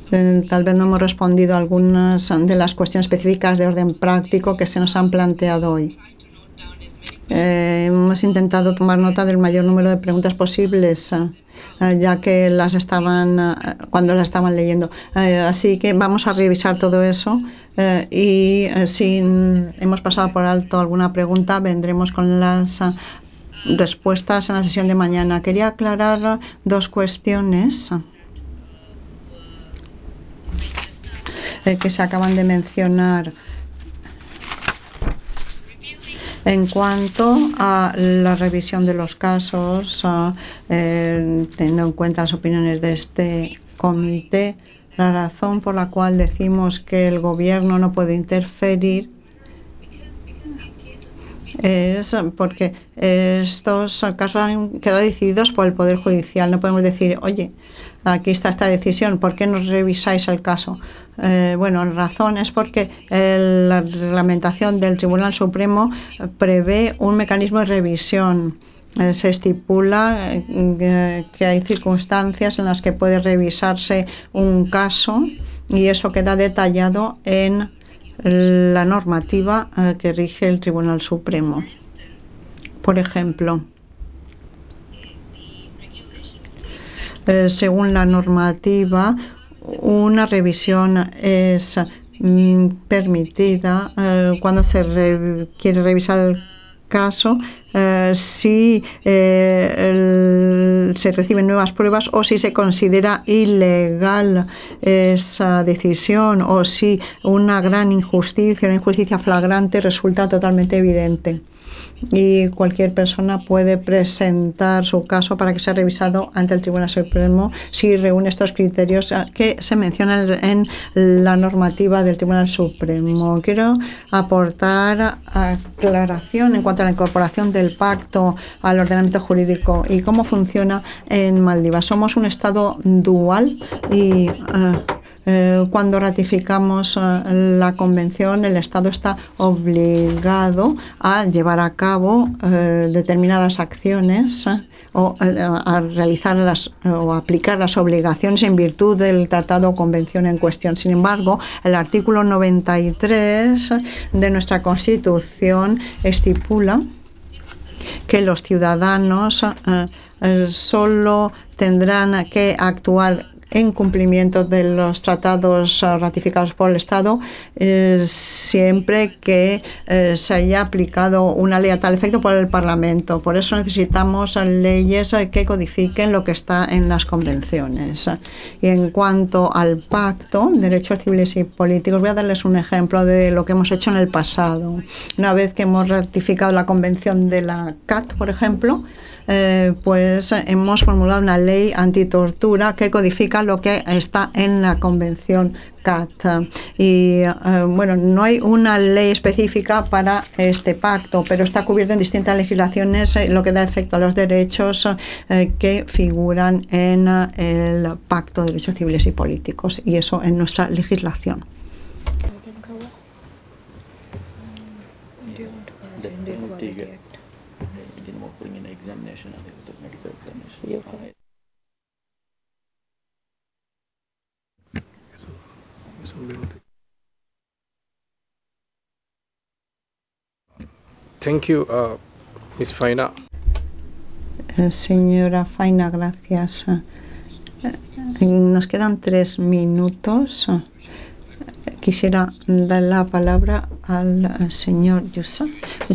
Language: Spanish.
Tal vez no hemos respondido a algunas de las cuestiones específicas de orden práctico que se nos han planteado hoy. Hemos intentado tomar nota del mayor número de preguntas posibles, ya que cuando las estaban leyendo. Así que vamos a revisar todo eso y si hemos pasado por alto alguna pregunta, vendremos con las respuestas en la sesión de mañana. Quería aclarar dos cuestiones que se acaban de mencionar. En cuanto a la revisión de los casos, teniendo en cuenta las opiniones de este comité, la razón por la cual decimos que el gobierno no puede interferir es porque estos casos han quedado decididos por el Poder Judicial. No podemos decir, oye, aquí está esta decisión, ¿por qué no revisáis el caso? Bueno, la razón es porque la reglamentación del Tribunal Supremo prevé un mecanismo de revisión. Se estipula que hay circunstancias en las que puede revisarse un caso y eso queda detallado en la normativa que rige el Tribunal Supremo. Por ejemplo, según la normativa, una revisión es permitida cuando se quiere revisar el caso si se reciben nuevas pruebas o si se considera ilegal esa decisión o si una gran injusticia, una injusticia flagrante resulta totalmente evidente. Y cualquier persona puede presentar su caso para que sea revisado ante el Tribunal Supremo si reúne estos criterios que se mencionan en la normativa del Tribunal Supremo. Quiero aportar aclaración en cuanto a la incorporación del pacto al ordenamiento jurídico y cómo funciona en Maldivas. Somos un Estado dual y cuando ratificamos la convención, el Estado está obligado a llevar a cabo determinadas acciones o a realizar o aplicar las obligaciones en virtud del tratado o convención en cuestión. Sin embargo, el artículo 93 de nuestra Constitución estipula que los ciudadanos solo tendrán que actuar en cumplimiento de los tratados ratificados por el Estado siempre que se haya aplicado una ley a tal efecto por el Parlamento. Por eso necesitamos leyes que codifiquen lo que está en las convenciones. Y en cuanto al pacto, derechos civiles y políticos, voy a darles un ejemplo de lo que hemos hecho en el pasado. Una vez que hemos ratificado la convención de la CAT, por ejemplo, pues hemos formulado una ley antitortura que codifica lo que está en la convención CAT. Y bueno, no hay una ley específica para este pacto, pero está cubierto en distintas legislaciones, lo que da efecto a los derechos que figuran en el Pacto de Derechos Civiles y Políticos, y eso en nuestra legislación. Thank you, Ms. Faina. Señora Faina, gracias. Nos quedan 3 minutos. Quisiera dar la palabra al señor Yusa.